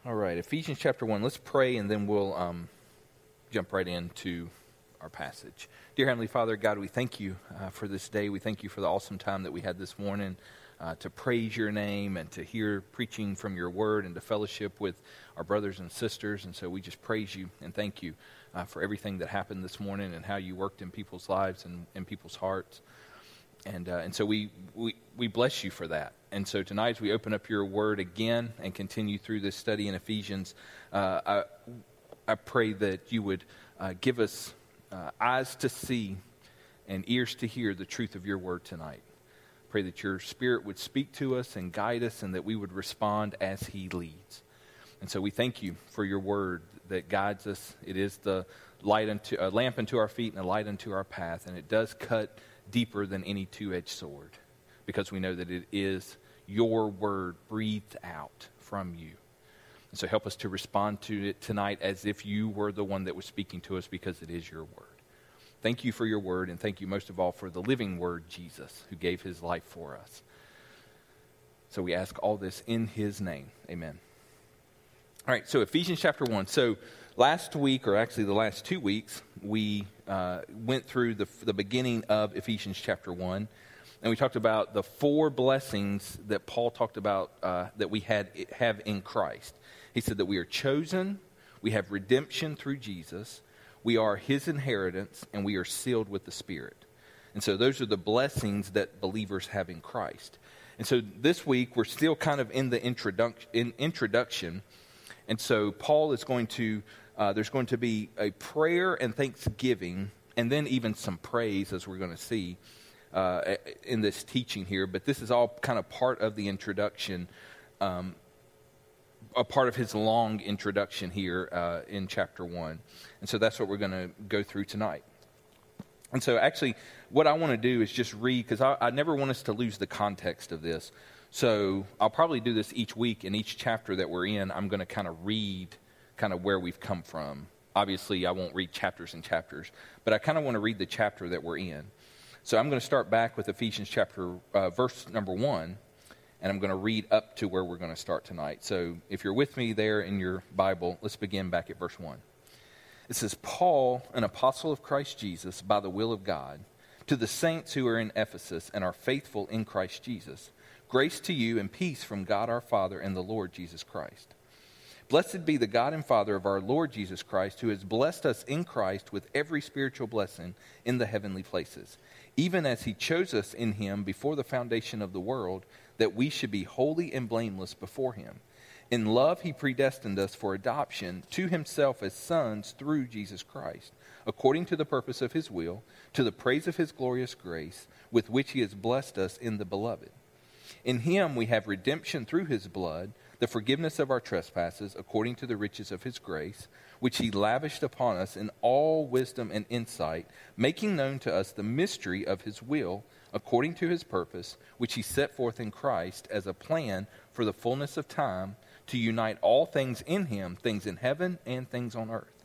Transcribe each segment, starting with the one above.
All right, Ephesians chapter 1. Let's pray, and then we'll jump right into our passage. Dear Heavenly Father, God, we thank you for this day. We thank you for the awesome time that we had this morning to praise your name and to hear preaching from your word and to fellowship with our brothers and sisters. And so we just praise you and thank you for everything that happened this morning and how you worked in people's lives and in people's hearts. And so we bless you for that. And so tonight as we open up your word again and continue through this study in Ephesians, I pray that you would give us eyes to see and ears to hear the truth of your word tonight. Pray that your Spirit would speak to us and guide us and that we would respond as he leads. And so we thank you for your word that guides us. It is the a lamp unto our feet and a light unto our path, and it does cut deeper than any two-edged sword because we know that it is your word breathed out from you. And so help us to respond to it tonight as if you were the one that was speaking to us because it is your word. Thank you for your word, and thank you most of all for the living word, Jesus, who gave his life for us. So we ask all this in his name. Amen. All right, so Ephesians chapter 1. So last week, or actually the last 2 weeks, we went through the beginning of Ephesians chapter 1, and we talked about the 4 blessings that Paul talked about that we have in Christ. He said that we are chosen, we have redemption through Jesus, we are his inheritance, and we are sealed with the Spirit. And so those are the blessings that believers have in Christ. And so this week, we're still kind of in the introduction. And so Paul is going to, there's going to be a prayer and thanksgiving, and then even some praise, as we're going to see in this teaching here. But this is all kind of part of the introduction, a part of his long introduction here in chapter 1. And so that's what we're going to go through tonight. And so actually, what I want to do is just read, because I never want us to lose the context of this. So I'll probably do this each week. In each chapter that we're in, I'm going to kind of read kind of where we've come from. Obviously, I won't read chapters and chapters, but I kind of want to read the chapter that we're in. So I'm going to start back with Ephesians chapter, verse number 1, and I'm going to read up to where we're going to start tonight. So if you're with me there in your Bible, let's begin back at verse 1. It says, Paul, an apostle of Christ Jesus, by the will of God, to the saints who are in Ephesus and are faithful in Christ Jesus, grace to you and peace from God our Father and the Lord Jesus Christ. Blessed be the God and Father of our Lord Jesus Christ, who has blessed us in Christ with every spiritual blessing in the heavenly places, even as he chose us in him before the foundation of the world, that we should be holy and blameless before him. In love he predestined us for adoption to himself as sons through Jesus Christ, according to the purpose of his will, to the praise of his glorious grace, with which he has blessed us in the beloved. In him we have redemption through his blood, the forgiveness of our trespasses, according to the riches of his grace, which he lavished upon us in all wisdom and insight, making known to us the mystery of his will, according to his purpose, which he set forth in Christ as a plan for the fullness of time, to unite all things in him, things in heaven and things on earth.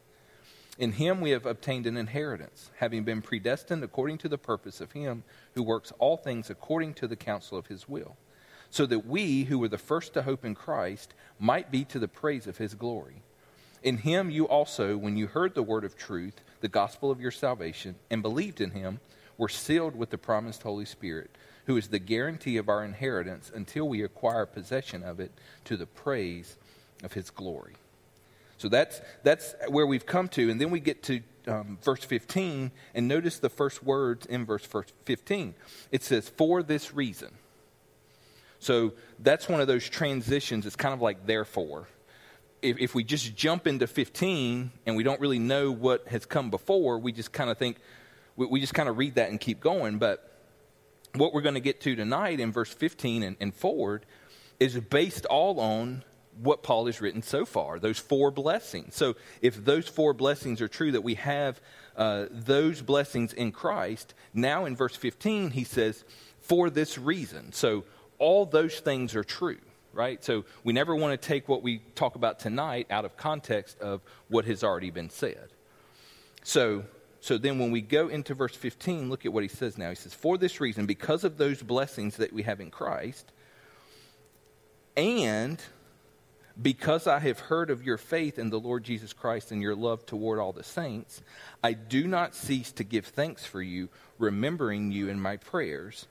In him we have obtained an inheritance, having been predestined according to the purpose of him who works all things according to the counsel of his will, so that we, who were the first to hope in Christ, might be to the praise of his glory. In him you also, when you heard the word of truth, the gospel of your salvation, and believed in him, were sealed with the promised Holy Spirit, who is the guarantee of our inheritance until we acquire possession of it to the praise of his glory. So that's where we've come to. And then we get to verse 15, and notice the first words in verse 15. It says, for this reason. So that's one of those transitions. It's kind of like therefore. If we just jump into 15 and we don't really know what has come before, we just kind of think, we just kind of read that and keep going. But what we're going to get to tonight in verse 15 and forward is based all on what Paul has written so far, those 4 blessings. So if those 4 blessings are true, that we have those blessings in Christ, now in verse 15 he says, for this reason. So all those things are true, right? So we never want to take what we talk about tonight out of context of what has already been said. So then when we go into verse 15, look at what he says now. He says, for this reason, because of those blessings that we have in Christ, and because I have heard of your faith in the Lord Jesus Christ and your love toward all the saints, I do not cease to give thanks for you, remembering you in my prayers.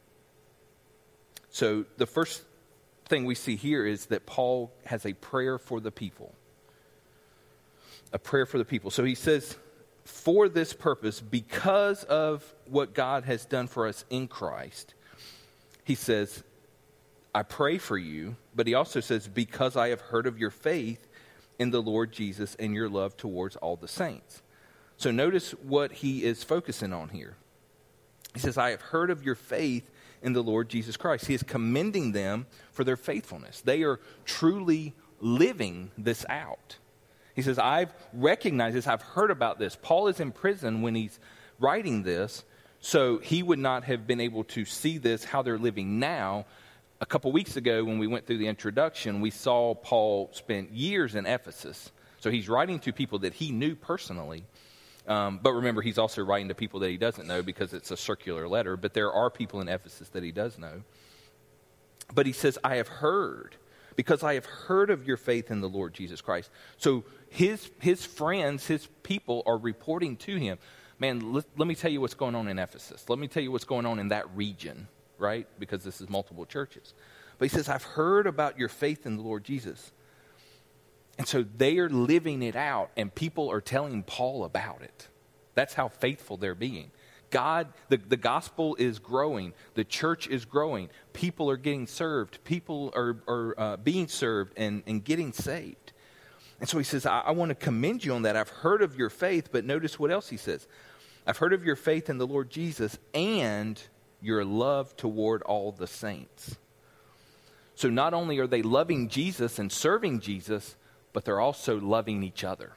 So the first thing we see here is that Paul has a prayer for the people. A prayer for the people. So he says, for this purpose, because of what God has done for us in Christ, he says, I pray for you, but he also says, because I have heard of your faith in the Lord Jesus and your love towards all the saints. So notice what he is focusing on here. He says, I have heard of your faith in the Lord Jesus Christ. He is commending them for their faithfulness. They are truly living this out. He says, I've recognized this. I've heard about this. Paul is in prison when he's writing this, so he would not have been able to see this, how they're living now. A couple weeks ago when we went through the introduction, we saw Paul spent years in Ephesus. So he's writing to people that he knew personally. But remember, he's also writing to people that he doesn't know because it's a circular letter. But there are people in Ephesus that he does know. But he says, I have heard, because I have heard of your faith in the Lord Jesus Christ. So his friends, his people are reporting to him, man, let me tell you what's going on in Ephesus. Let me tell you what's going on in that region, right? Because this is multiple churches. But he says, I've heard about your faith in the Lord Jesus. And so they are living it out, and people are telling Paul about it. That's how faithful they're being. God, the gospel is growing. The church is growing. People are getting served. People are being served and getting saved. And so he says, I want to commend you on that. I've heard of your faith, but notice what else he says. I've heard of your faith in the Lord Jesus and your love toward all the saints. So not only are they loving Jesus and serving Jesus, but they're also loving each other.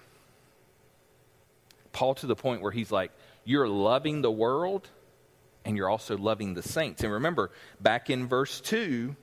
Paul to the point where he's like, you're loving the world and you're also loving the saints. And remember, back in verse 1,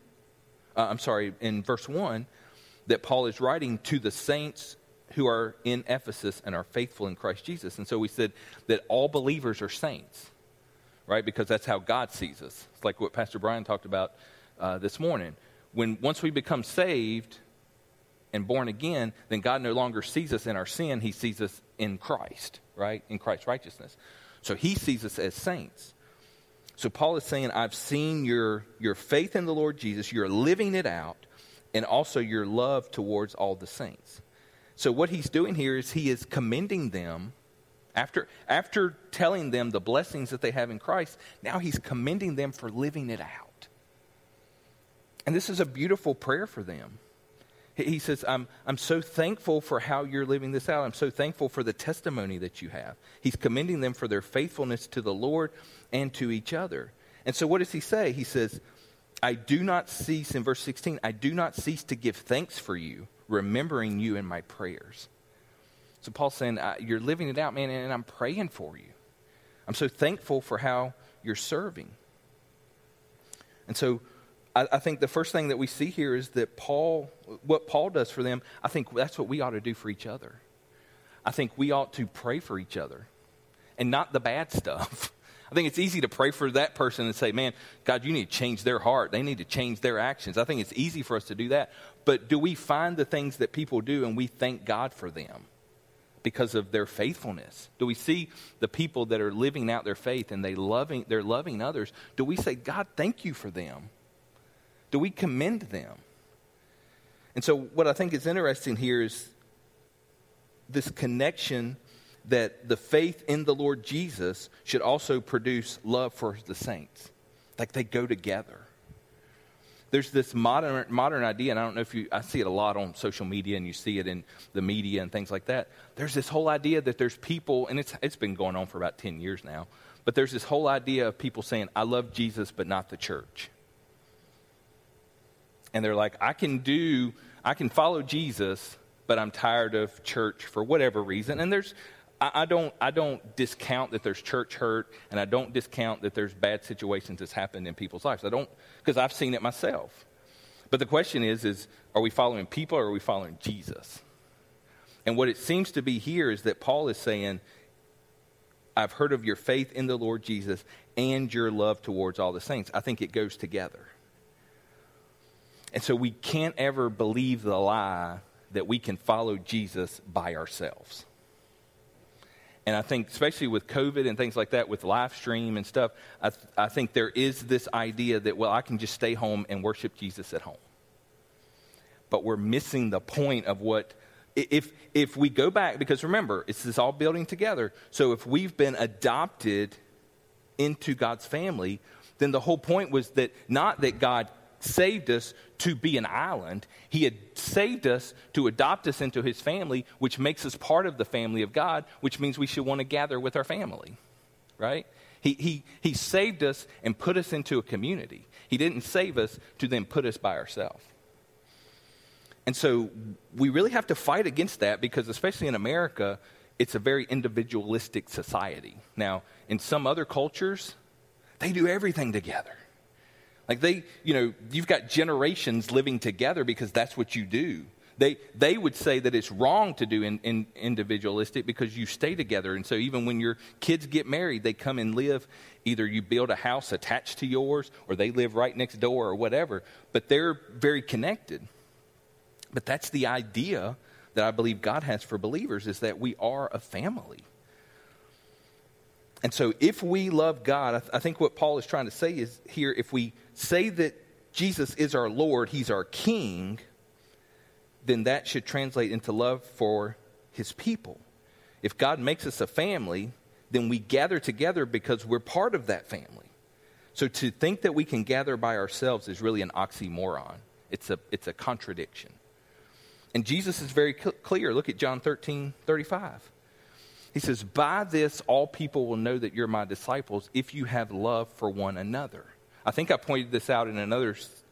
that Paul is writing to the saints who are in Ephesus and are faithful in Christ Jesus. And so we said that all believers are saints, right? Because that's how God sees us. It's like what Pastor Brian talked about this morning. Once we become saved and born again, then God no longer sees us in our sin. He sees us in Christ, right? In Christ's righteousness. So he sees us as saints. So Paul is saying, I've seen your faith in the Lord Jesus. You're living it out. And also your love towards all the saints. So what he's doing here is he is commending them. After telling them the blessings that they have in Christ, now he's commending them for living it out. And this is a beautiful prayer for them. He says, I'm so thankful for how you're living this out. I'm so thankful for the testimony that you have. He's commending them for their faithfulness to the Lord and to each other. And so what does he say? He says, I do not cease, in verse 16, I do not cease to give thanks for you, remembering you in my prayers. So Paul's saying, you're living it out, man, and I'm praying for you. I'm so thankful for how you're serving. And so I think the first thing that we see here is that what Paul does for them, I think that's what we ought to do for each other. I think we ought to pray for each other and not the bad stuff. I think it's easy to pray for that person and say, man, God, you need to change their heart. They need to change their actions. I think it's easy for us to do that. But do we find the things that people do and we thank God for them because of their faithfulness? Do we see the people that are living out their faith and they're loving others? Do we say, God, thank you for them? Do we commend them? And so what I think is interesting here is this connection that the faith in the Lord Jesus should also produce love for the saints. Like they go together. There's this modern idea, and I don't know if I see it a lot on social media and you see it in the media and things like that. There's this whole idea that there's people, and it's been going on for about 10 years now, but there's this whole idea of people saying, I love Jesus but not the church. And they're like, I can follow Jesus, but I'm tired of church for whatever reason. And I don't discount that there's church hurt, and I don't discount that there's bad situations that's happened in people's lives. Because I've seen it myself. But the question is are we following people or are we following Jesus? And what it seems to be here is that Paul is saying, I've heard of your faith in the Lord Jesus and your love towards all the saints. I think it goes together. And so we can't ever believe the lie that we can follow Jesus by ourselves. And I think especially with COVID and things like that, with live stream and stuff, I think there is this idea that, well, I can just stay home and worship Jesus at home. But we're missing the point of what, if we go back, because remember, it's this all building together. So if we've been adopted into God's family, then the whole point was that not that God saved us to be an island. He had saved us to adopt us into his family, which makes us part of the family of God, which means we should want to gather with our family, right? He saved us and put us into a community. He didn't save us to then put us by ourselves. And so we really have to fight against that, because especially in America, it's a very individualistic society. Now, in some other cultures, they do everything together. Like you've got generations living together because that's what you do. They would say that it's wrong to do in individualistic because you stay together. And so even when your kids get married, they come and live. Either you build a house attached to yours or they live right next door or whatever. But they're very connected. But that's the idea that I believe God has for believers, is that we are a family. And so if we love God, I think what Paul is trying to say is here, if we say that Jesus is our Lord, he's our King, then that should translate into love for his people. If God makes us a family, then we gather together because we're part of that family. So to think that we can gather by ourselves is really an oxymoron. It's a contradiction. And Jesus is very clear. Look at John 13:35. He says, by this all people will know that you're my disciples if you have love for one another. I think I pointed this out in another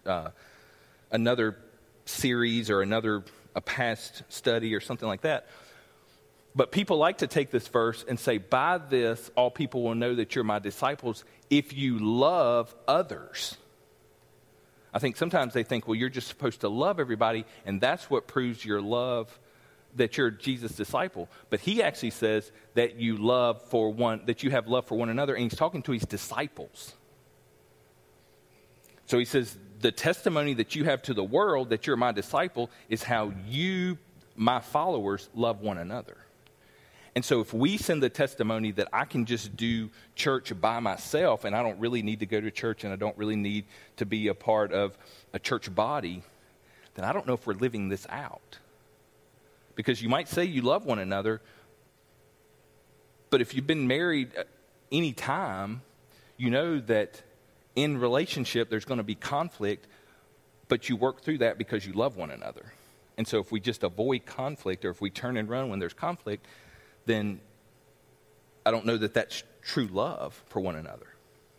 series or a past study or something like that. But people like to take this verse and say, by this all people will know that you're my disciples if you love others. I think sometimes they think, well, you're just supposed to love everybody, and that's what proves your love, that you're Jesus' disciple. But he actually says that you have love for one another, and he's talking to his disciples. So he says, the testimony that you have to the world that you're my disciple is how you, my followers, love one another. And so if we send the testimony that I can just do church by myself and I don't really need to go to church and I don't really need to be a part of a church body, then I don't know if we're living this out. Because you might say you love one another, but if you've been married any time, you know that in relationship there's going to be conflict, but you work through that because you love one another. And so if we just avoid conflict, or if we turn and run when there's conflict, then I don't know that that's true love for one another.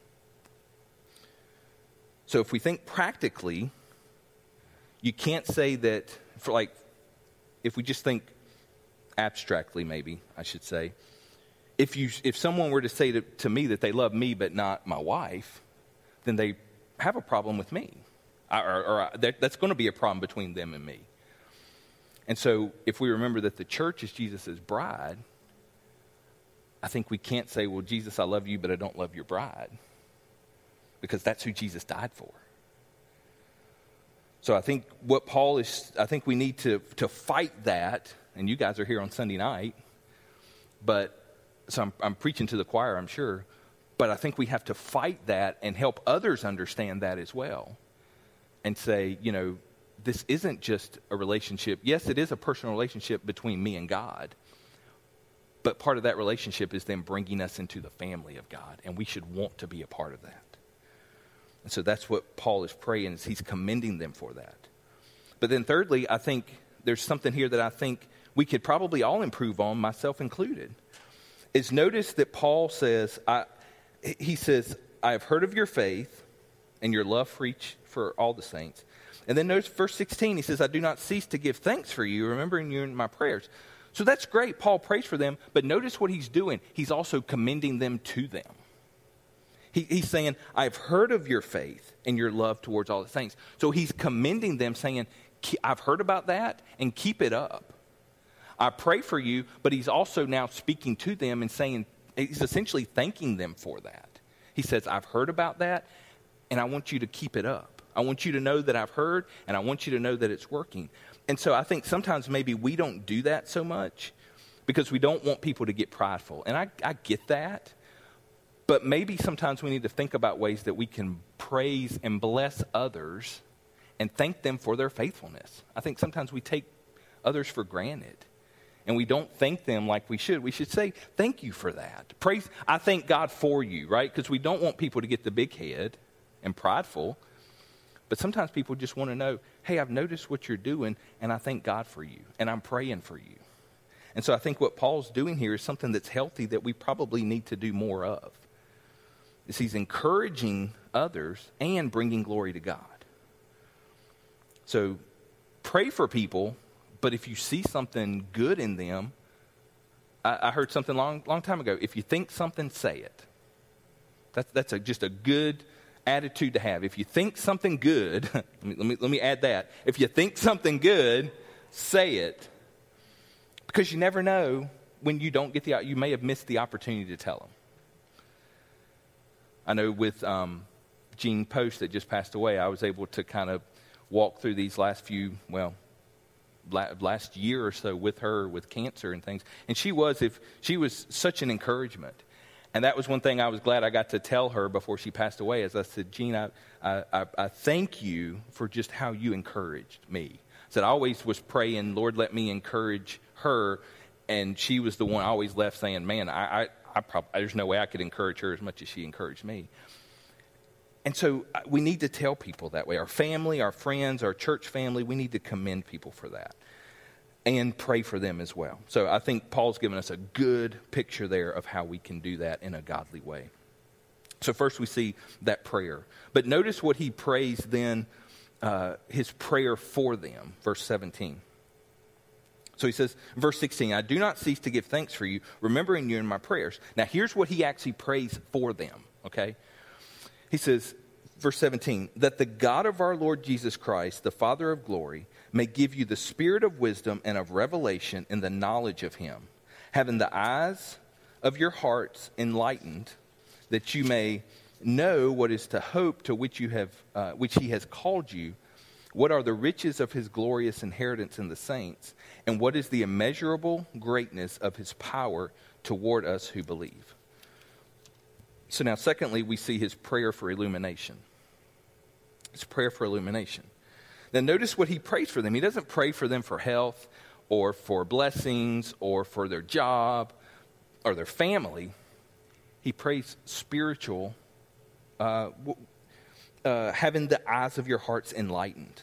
So if we think practically, you can't say that, if we just think abstractly, maybe I should say, if someone were to say to me that they love me but not my wife, then they have a problem with me. That's going to be a problem between them and me. And so if we remember that the church is Jesus' bride, I think we can't say, well, Jesus, I love you, but I don't love your bride. Because that's who Jesus died for. So I think we need to fight that, and you guys are here on Sunday night, so I'm preaching to the choir, I'm sure, but I think we have to fight that and help others understand that as well. And say, this isn't just a relationship. Yes, it is a personal relationship between me and God. But part of that relationship is them bringing us into the family of God. And we should want to be a part of that. And so that's what Paul is praying, is he's commending them for that. But then thirdly, I think there's something here that I think we could probably all improve on, myself included. Is notice that Paul says, I have heard of your faith and your love for all the saints. And then notice verse 16, he says, I do not cease to give thanks for you, remembering you in my prayers. So that's great. Paul prays for them, but notice what he's doing. He's also commending them to them. He's saying, I've heard of your faith and your love towards all the saints. So he's commending them, saying, I've heard about that, and keep it up. I pray for you, but he's also now speaking to them and saying, he's essentially thanking them for that. He says, I've heard about that, and I want you to keep it up. I want you to know that I've heard, and I want you to know that it's working. And so I think sometimes maybe we don't do that so much because we don't want people to get prideful. And I get that. But maybe sometimes we need to think about ways that we can praise and bless others and thank them for their faithfulness. I think sometimes we take others for granted and we don't thank them like we should. We should say, thank you for that. Praise, I thank God for you, right? Because we don't want people to get the big head and prideful. But sometimes people just want to know, hey, I've noticed what you're doing and I thank God for you and I'm praying for you. And so I think what Paul's doing here is something that's healthy that we probably need to do more of. Is he's encouraging others and bringing glory to God. So pray for people, but if you see something good in them, I heard something long time ago. If you think something, say it. That's just a good attitude to have. If you think something good, let me add that. If you think something good, say it. Because you never know when you don't get you may have missed the opportunity to tell them. I know with Jean Post that just passed away, I was able to kind of walk through these last year or so with her with cancer and things. And she was such an encouragement. And that was one thing I was glad I got to tell her before she passed away. As I said, Jean, I thank you for just how you encouraged me. I said, I always was praying, Lord, let me encourage her. And she was the one I always left saying, man, there's no way I could encourage her as much as she encouraged me. And so we need to tell people that way. Our family, our friends, our church family, we need to commend people for that and pray for them as well. So I think Paul's given us a good picture there of how we can do that in a godly way. So first we see that prayer. But notice what he prays then, his prayer for them, verse 17. So he says, verse 16, I do not cease to give thanks for you, remembering you in my prayers. Now here's what he actually prays for them, okay? He says, verse 17, that the God of our Lord Jesus Christ, the Father of glory, may give you the spirit of wisdom and of revelation in the knowledge of him, having the eyes of your hearts enlightened, that you may know what is the hope to which he has called you, what are the riches of his glorious inheritance in the saints, and what is the immeasurable greatness of his power toward us who believe. So now, secondly, we see his prayer for illumination. His prayer for illumination. Now, notice what he prays for them. He doesn't pray for them for health or for blessings or for their job or their family. He prays spiritual, having the eyes of your hearts enlightened.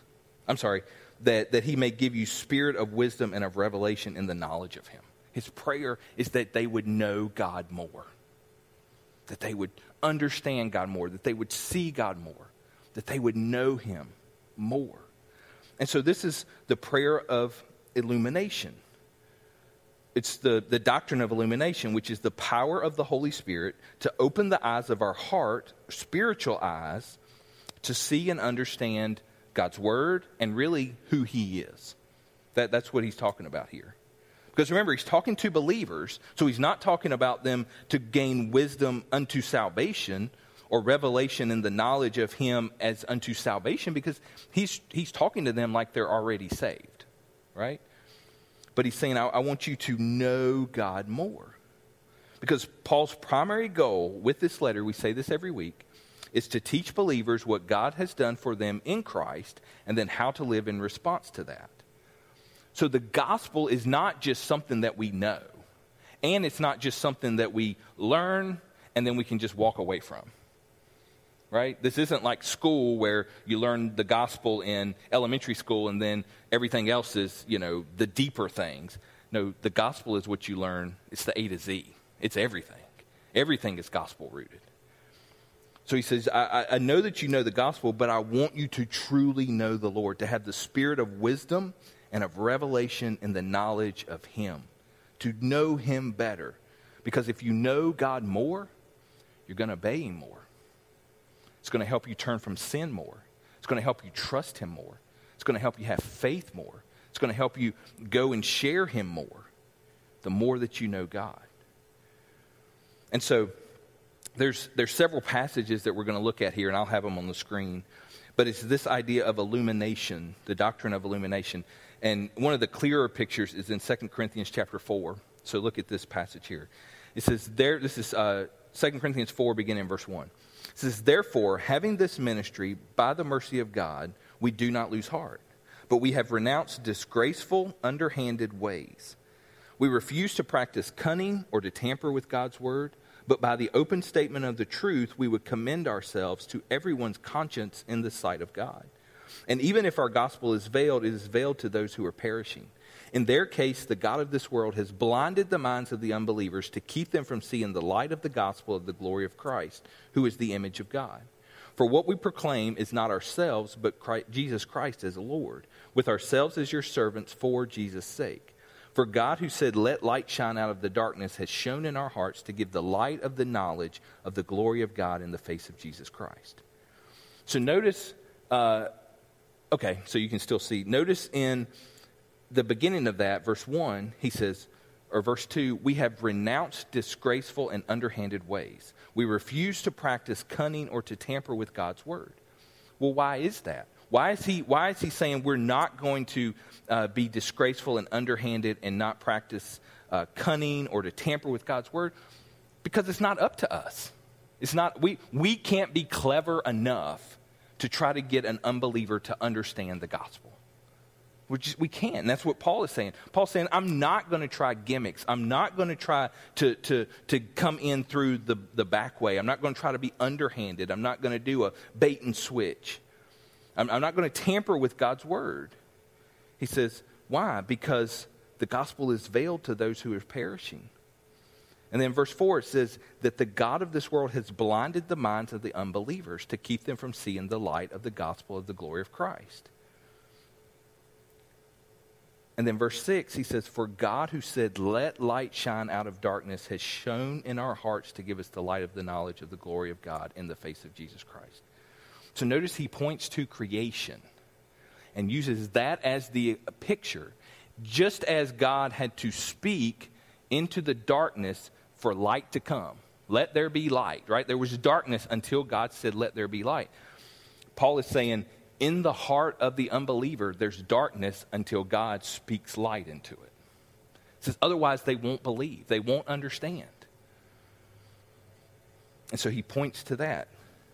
That he may give you spirit of wisdom and of revelation in the knowledge of him. His prayer is that they would know God more. That they would understand God more. That they would see God more. That they would know him more. And so this is the prayer of illumination. It's the doctrine of illumination, which is the power of the Holy Spirit to open the eyes of our heart, spiritual eyes, to see and understand God's word and really who he is. That's what he's talking about here. Because remember, he's talking to believers, so he's not talking about them to gain wisdom unto salvation or revelation in the knowledge of him as unto salvation, because he's talking to them like they're already saved, right? But he's saying, I want you to know God more. Because Paul's primary goal with this letter, we say this every week, is to teach believers what God has done for them in Christ and then how to live in response to that. So the gospel is not just something that we know, and it's not just something that we learn and then we can just walk away from. Right? This isn't like school where you learn the gospel in elementary school and then everything else is, the deeper things. No, the gospel is what you learn. It's the A to Z. It's everything. Everything is gospel rooted. So he says, I know that you know the gospel, but I want you to truly know the Lord, to have the spirit of wisdom and of revelation in the knowledge of him, to know him better. Because if you know God more, you're going to obey him more. It's going to help you turn from sin more. It's going to help you trust him more. It's going to help you have faith more. It's going to help you go and share him more, the more that you know God. And so there's several passages that we're going to look at here, and I'll have them on the screen. But it's this idea of illumination, the doctrine of illumination. And one of the clearer pictures is in 2 Corinthians chapter 4. So look at this passage here. It says there, this is 2 Corinthians 4, beginning in verse 1. It says, therefore, having this ministry, by the mercy of God, we do not lose heart. But we have renounced disgraceful, underhanded ways. We refuse to practice cunning or to tamper with God's word, but by the open statement of the truth, we would commend ourselves to everyone's conscience in the sight of God. And even if our gospel is veiled, it is veiled to those who are perishing. In their case, the God of this world has blinded the minds of the unbelievers to keep them from seeing the light of the gospel of the glory of Christ, who is the image of God. For what we proclaim is not ourselves, but Jesus Christ as Lord, with ourselves as your servants for Jesus' sake. For God, who said, let light shine out of the darkness, has shone in our hearts to give the light of the knowledge of the glory of God in the face of Jesus Christ. So notice, so you can still see. Notice in the beginning of that, verse 1, he says, or verse 2, we have renounced disgraceful and underhanded ways. We refuse to practice cunning or to tamper with God's word. Well, why is that? Why is he saying we're not going to be disgraceful and underhanded and not practice cunning or to tamper with God's word? Because it's not up to us. It's not we can't be clever enough to try to get an unbeliever to understand the gospel. We can't. And that's what Paul is saying. Paul's saying, I'm not going to try gimmicks. I'm not going to try to come in through the back way. I'm not going to try to be underhanded. I'm not going to do a bait and switch. I'm not going to tamper with God's word. He says, why? Because the gospel is veiled to those who are perishing. And then verse 4, it says that the God of this world has blinded the minds of the unbelievers to keep them from seeing the light of the gospel of the glory of Christ. And then verse 6, he says, for God, who said, let light shine out of darkness, has shone in our hearts to give us the light of the knowledge of the glory of God in the face of Jesus Christ. So notice he points to creation and uses that as the picture. Just as God had to speak into the darkness for light to come. Let there be light, right? There was darkness until God said, let there be light. Paul is saying, in the heart of the unbeliever, there's darkness until God speaks light into it. He says, otherwise they won't believe. They won't understand. And so he points to that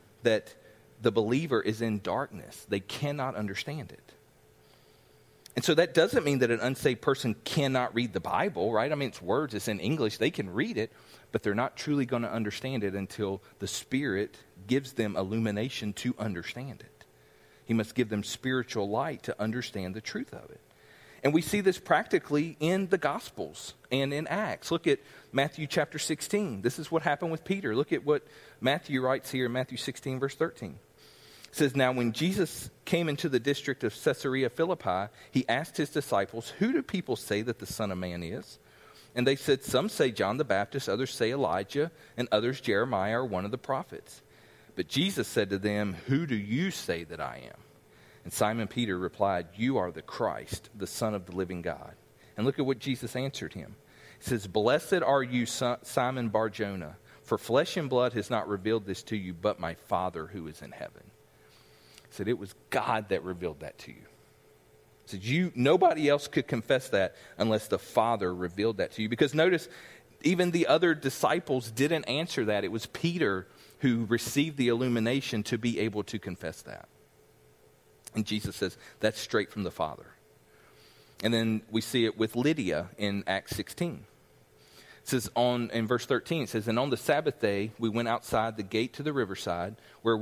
the believer is in darkness. They cannot understand it. And so that doesn't mean that an unsaved person cannot read the Bible, right? I mean, it's words, it's in English. They can read it, but they're not truly going to understand it until the Spirit gives them illumination to understand it. He must give them spiritual light to understand the truth of it. And we see this practically in the Gospels and in Acts. Look at Matthew chapter 16. This is what happened with Peter. Look at what Matthew writes here in Matthew 16, verse 13. It says, now when Jesus came into the district of Caesarea Philippi, he asked his disciples, who do people say that the Son of Man is? And they said, some say John the Baptist, others say Elijah, and others Jeremiah or one of the prophets. But Jesus said to them, who do you say that I am? And Simon Peter replied, you are the Christ, the Son of the living God. And look at what Jesus answered him. He says, blessed are you, Simon Bar-Jonah, for flesh and blood has not revealed this to you, but my Father who is in heaven. He said, it was God that revealed that to you. He said, nobody else could confess that unless the Father revealed that to you. Because notice, even the other disciples didn't answer that. It was Peter who received the illumination to be able to confess that. And Jesus says, that's straight from the Father. And then we see it with Lydia in Acts 16. It says in verse 13, it says, and on the Sabbath day, we went outside the gate to the riverside where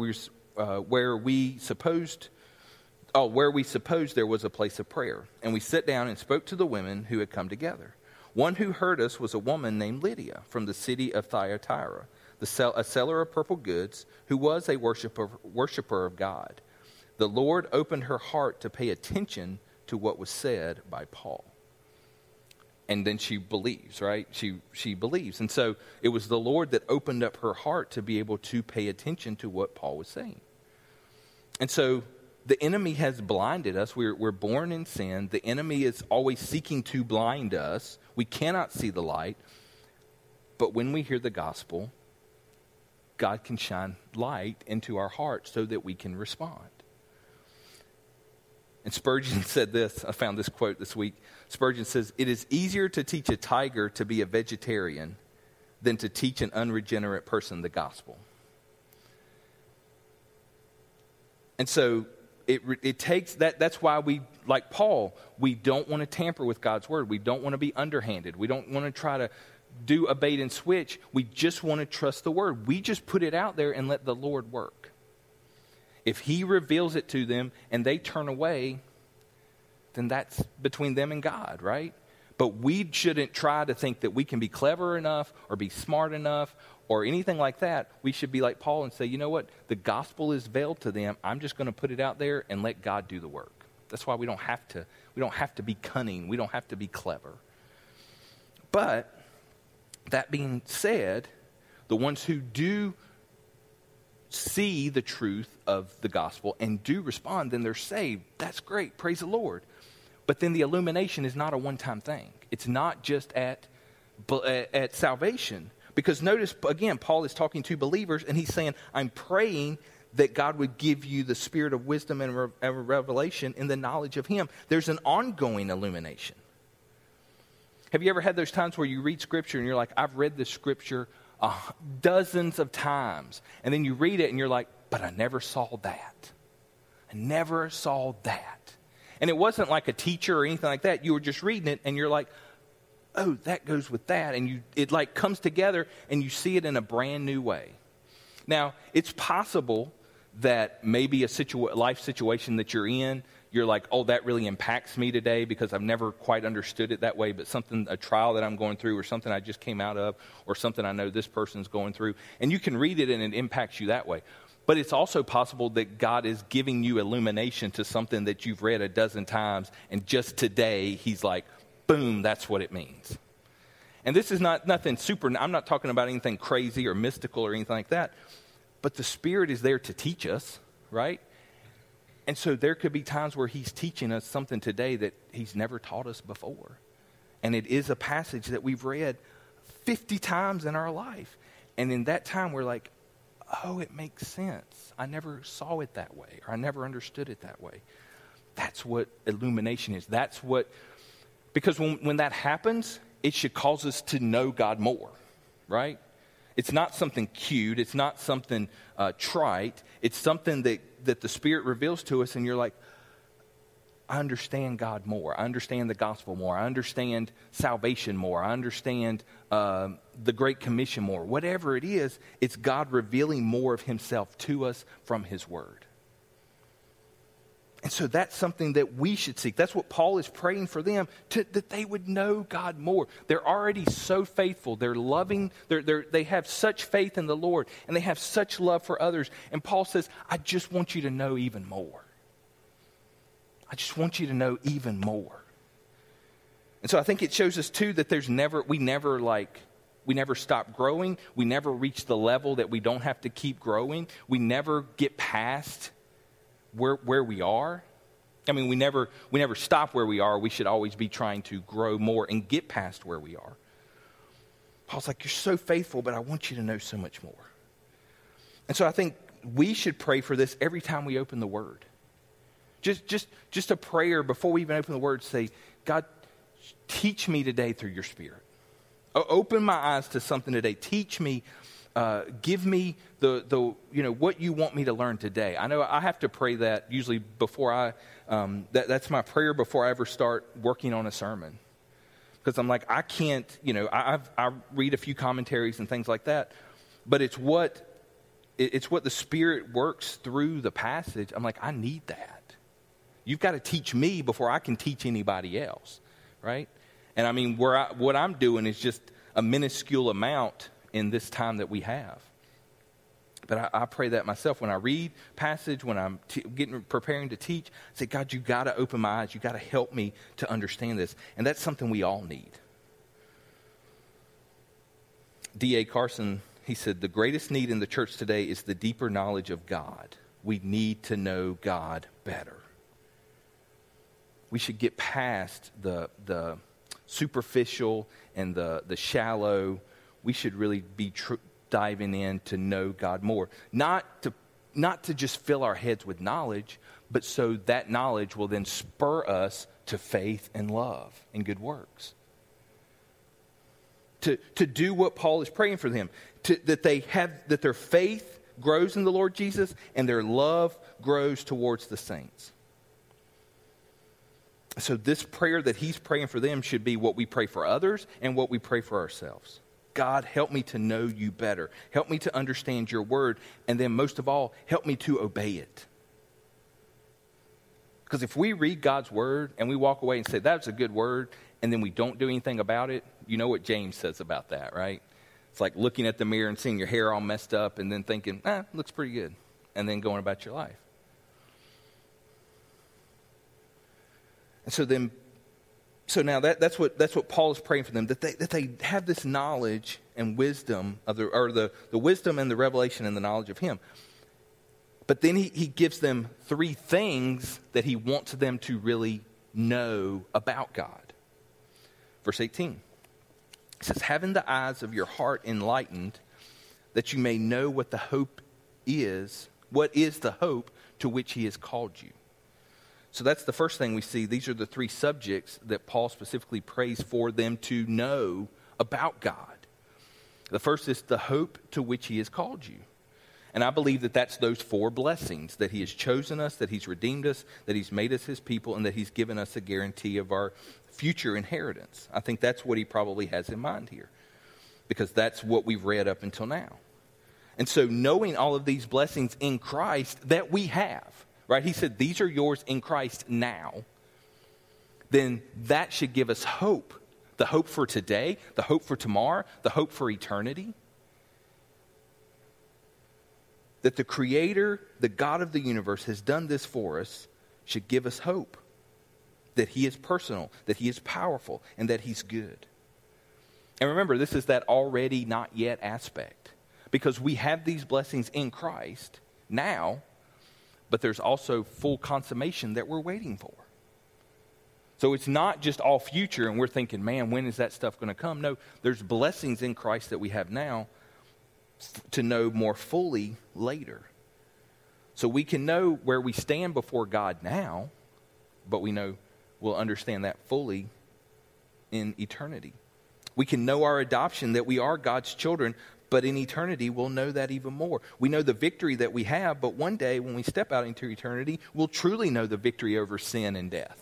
we supposed there was a place of prayer. And we sat down and spoke to the women who had come together. One who heard us was a woman named Lydia from the city of Thyatira, a seller of purple goods, who was a worshiper of God. The Lord opened her heart to pay attention to what was said by Paul. And then she believes, right? She believes. And so it was the Lord that opened up her heart to be able to pay attention to what Paul was saying. And so the enemy has blinded us. We're born in sin. The enemy is always seeking to blind us. We cannot see the light. But when we hear the gospel, God can shine light into our hearts so that we can respond. And Spurgeon said this. I found this quote this week. Spurgeon says, "It is easier to teach a tiger to be a vegetarian than to teach an unregenerate person the gospel." And so it takes that. That's why we, like Paul, we don't want to tamper with God's word. We don't want to be underhanded. We don't want to try to do a bait and switch. We just want to trust the word. We just put it out there and let the Lord work. If he reveals it to them and they turn away, then that's between them and God, right? But we shouldn't try to think that we can be clever enough or be smart enough or anything like that. We should be like Paul and say, you know what? The gospel is veiled to them. I'm just going to put it out there and let God do the work. That's why we don't have to be cunning. We don't have to be clever. But that being said, the ones who do see the truth of the gospel and do respond, then they're saved. That's great. Praise the Lord. But then the illumination is not a one-time thing. It's not just at salvation. Because notice, again, Paul is talking to believers, and he's saying, I'm praying that God would give you the spirit of wisdom and revelation in the knowledge of him. There's an ongoing illumination. Have you ever had those times where you read Scripture and you're like, I've read this Scripture dozens of times. And then you read it and you're like, but I never saw that. I never saw that. And it wasn't like a teacher or anything like that. You were just reading it and you're like, oh, that goes with that. And it like comes together and you see it in a brand new way. Now, it's possible that maybe a life situation that you're in, you're like, oh, that really impacts me today because I've never quite understood it that way, but a trial that I'm going through or something I just came out of or something I know this person's going through. And you can read it and it impacts you that way. But it's also possible that God is giving you illumination to something that you've read a dozen times, and just today he's like, boom, that's what it means. And this is nothing super, I'm not talking about anything crazy or mystical or anything like that, but the Spirit is there to teach us, right? And so there could be times where he's teaching us something today that he's never taught us before. And it is a passage that we've read 50 times in our life. And in that time, we're like, oh, it makes sense. I never saw it that way, or I never understood it that way. That's what illumination is. Because when that happens, it should cause us to know God more, right? It's not something cute. It's not something trite. It's something that the Spirit reveals to us, and you're like, I understand God more. I understand the gospel more. I understand salvation more. I understand the Great Commission more. Whatever it is, it's God revealing more of himself to us from his word. And so that's something that we should seek. That's what Paul is praying for them, that they would know God more. They're already so faithful. They're loving. They have such faith in the Lord, and they have such love for others. And Paul says, I just want you to know even more. I just want you to know even more. And so I think it shows us, too, that we never stop growing. We never reach the level that we don't have to keep growing. We never get past where we are. I mean, we never stop where we are. We should always be trying to grow more and get past where we are. Paul's like, you're so faithful, but I want you to know so much more. And so I think we should pray for this every time we open the Word. Just a prayer before we even open the Word, say, God, teach me today through your Spirit. Open my eyes to something today. Teach me. Give me the what you want me to learn today. I know I have to pray that usually before that's my prayer before I ever start working on a sermon. Because I'm like, I can't, I read a few commentaries and things like that, but it's what the Spirit works through the passage. I'm like, I need that. You've got to teach me before I can teach anybody else, right? And I mean, what I'm doing is just a minuscule amount in this time that we have. But I pray that myself when I read passage, when I'm preparing to teach, I say, God, you got to open my eyes. You got to help me to understand this. And that's something we all need. D.A. Carson, he said, the greatest need in the church today is the deeper knowledge of God. We need to know God better. We should get past the superficial and the shallow. We should really be diving in to know God more. Not to just fill our heads with knowledge, but so that knowledge will then spur us to faith and love and good works. To do what Paul is praying for them, that their faith grows in the Lord Jesus and their love grows towards the saints. So this prayer that he's praying for them should be what we pray for others and what we pray for ourselves. God, help me to know you better. Help me to understand your word. And then most of all, help me to obey it. Because if we read God's word and we walk away and say, that's a good word, and then we don't do anything about it, you know what James says about that, right? It's like looking at the mirror and seeing your hair all messed up and then thinking, looks pretty good, and then going about your life. And so now that's what Paul is praying for them, that they have this knowledge and wisdom of the wisdom and the revelation and the knowledge of him. But then he gives them three things that he wants them to really know about God. Verse 18. It says, having the eyes of your heart enlightened, that you may know what the hope is, what is the hope to which he has called you. So that's the first thing we see. These are the three subjects that Paul specifically prays for them to know about God. The first is the hope to which he has called you. And I believe that that's those four blessings, that he has chosen us, that he's redeemed us, that he's made us his people, and that he's given us a guarantee of our future inheritance. I think that's what he probably has in mind here, because that's what we've read up until now. And so knowing all of these blessings in Christ that we have, right? He said, these are yours in Christ now. Then that should give us hope. The hope for today, the hope for tomorrow, the hope for eternity. That the Creator, the God of the universe, has done this for us should give us hope. That he is personal, that he is powerful, and that he's good. And remember, this is that already not yet aspect. Because we have these blessings in Christ now, but there's also full consummation that we're waiting for. So it's not just all future and we're thinking, man, when is that stuff going to come? No, there's blessings in Christ that we have now to know more fully later. So we can know where we stand before God now, but we know we'll understand that fully in eternity. We can know our adoption, that we are God's children, but in eternity, we'll know that even more. We know the victory that we have, but one day when we step out into eternity, we'll truly know the victory over sin and death.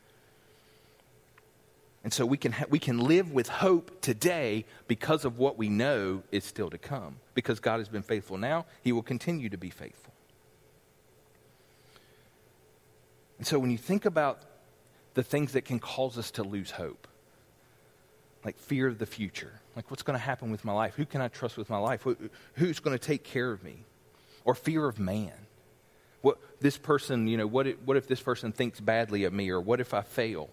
And so we can live with hope today because of what we know is still to come. Because God has been faithful now, he will continue to be faithful. And so when you think about the things that can cause us to lose hope, like fear of the future, like what's going to happen with my life? Who can I trust with my life? Who's going to take care of me? Or fear of man. What this person, what if this person thinks badly of me? Or what if I fail?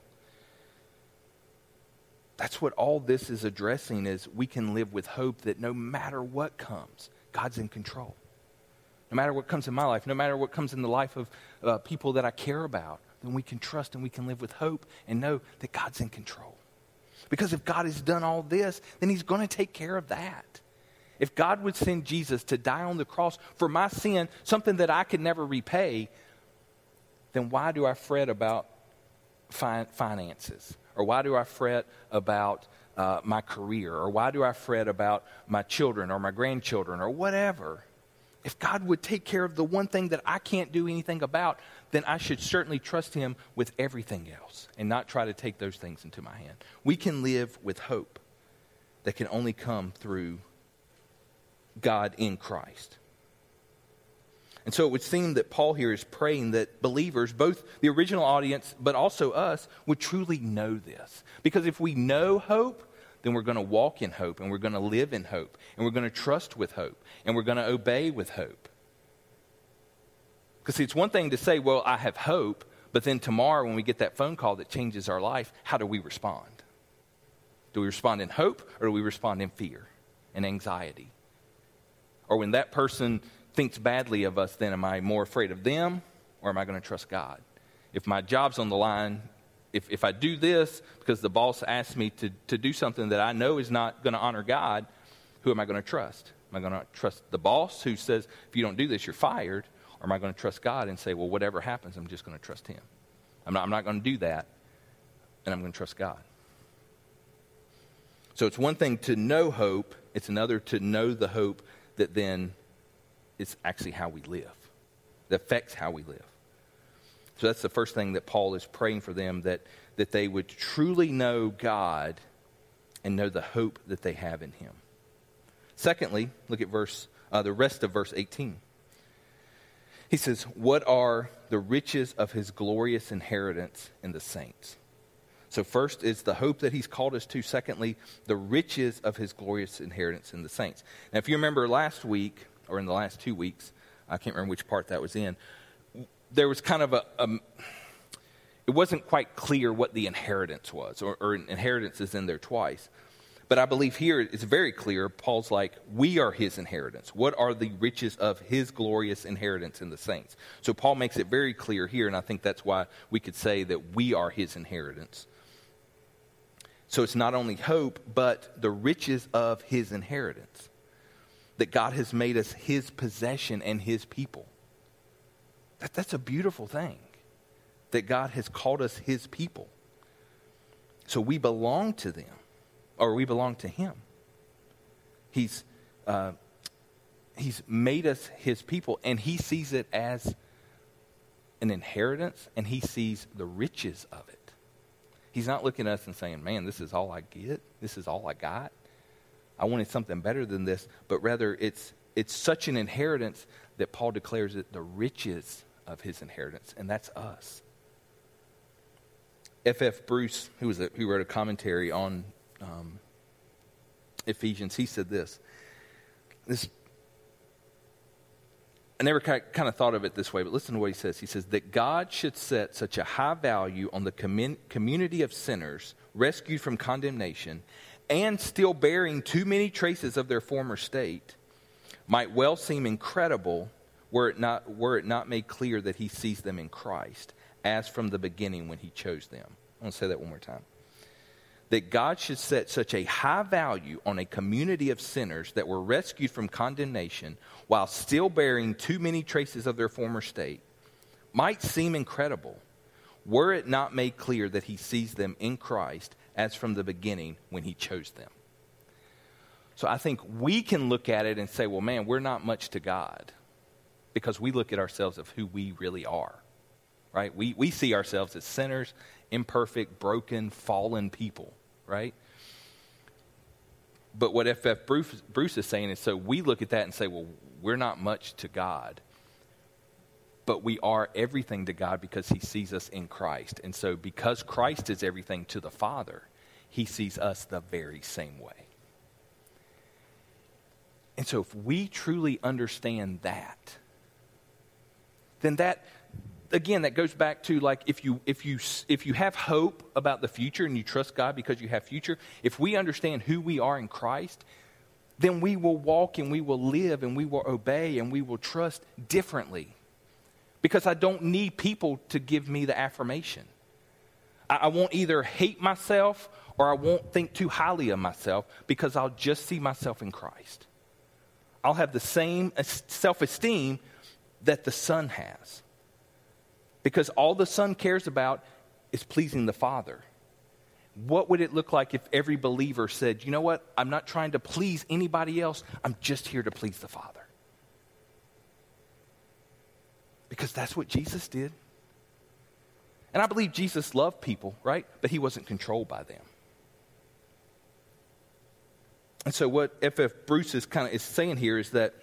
That's what all this is addressing, is we can live with hope that no matter what comes, God's in control. No matter what comes in my life, no matter what comes in the life of people that I care about, then we can trust and we can live with hope and know that God's in control. Because if God has done all this, then he's going to take care of that. If God would send Jesus to die on the cross for my sin, something that I could never repay, then why do I fret about finances? Or why do I fret about my career? Or why do I fret about my children or my grandchildren or whatever? If God would take care of the one thing that I can't do anything about, then I should certainly trust him with everything else and not try to take those things into my hand. We can live with hope that can only come through God in Christ. And so it would seem that Paul here is praying that believers, both the original audience but also us, would truly know this. Because if we know hope, then we're going to walk in hope, and we're going to live in hope, and we're going to trust with hope, and we're going to obey with hope. Because it's one thing to say, well, I have hope, but then tomorrow when we get that phone call that changes our life, how do we respond? Do we respond in hope, or do we respond in fear and anxiety? Or when that person thinks badly of us, then am I more afraid of them, or am I going to trust God? If my job's on the line, if I do this because the boss asked me to do something that I know is not going to honor God, who am I going to trust? Am I going to trust the boss who says, if you don't do this, you're fired? Or Or am I going to trust God and say, well, whatever happens, I'm just going to trust him? I'm not going to do that, and I'm going to trust God. So it's one thing to know hope. It's another to know the hope that then is actually how we live, that affects how we live. So that's the first thing that Paul is praying for them, that they would truly know God and know the hope that they have in him. Secondly, look at the rest of verse 18. He says, what are the riches of his glorious inheritance in the saints? So first is the hope that he's called us to. Secondly, the riches of his glorious inheritance in the saints. Now, if you remember last week, or in the last 2 weeks, I can't remember which part that was in, there was kind of it wasn't quite clear what the inheritance was, or inheritance is in there twice. But I believe here it's very clear. Paul's like, we are his inheritance. What are the riches of his glorious inheritance in the saints? So Paul makes it very clear here, and I think that's why we could say that we are his inheritance. So it's not only hope, but the riches of his inheritance. That God has made us his possession and his people. That's a beautiful thing. That God has called us his people. So we belong to them. Or we belong to him. He's made us his people, and he sees it as an inheritance, and he sees the riches of it. He's not looking at us and saying, man, this is all I get. This is all I got. I wanted something better than this. But rather, it's such an inheritance that Paul declares it the riches of his inheritance, and that's us. F.F. Bruce, who wrote a commentary on Ephesians, he said this. I never kind of thought of it this way, but listen to what he says. He says that God should set such a high value on the community of sinners rescued from condemnation and still bearing too many traces of their former state might well seem incredible were it not made clear that he sees them in Christ as from the beginning when he chose them. I want to say that one more time. That God should set such a high value on a community of sinners that were rescued from condemnation while still bearing too many traces of their former state might seem incredible were it not made clear that he sees them in Christ as from the beginning when he chose them. So I think we can look at it and say, well, man, we're not much to God, because we look at ourselves of who we really are, right? We see ourselves as sinners, imperfect, broken, fallen people, right? But what F.F. Bruce is saying is, so we look at that and say, well, we're not much to God, but we are everything to God because he sees us in Christ. And so because Christ is everything to the Father, he sees us the very same way. And so if we truly understand that, then that, again, that goes back to, like, if you have hope about the future and you trust God because you have future, if we understand who we are in Christ, then we will walk and we will live and we will obey and we will trust differently. Because I don't need people to give me the affirmation. I won't either hate myself or I won't think too highly of myself, because I'll just see myself in Christ. I'll have the same self-esteem that the Son has. Because all the Son cares about is pleasing the Father. What would it look like if every believer said, you know what, I'm not trying to please anybody else, I'm just here to please the Father? Because that's what Jesus did. And I believe Jesus loved people, right? But he wasn't controlled by them. And so what F.F. Bruce is saying here is that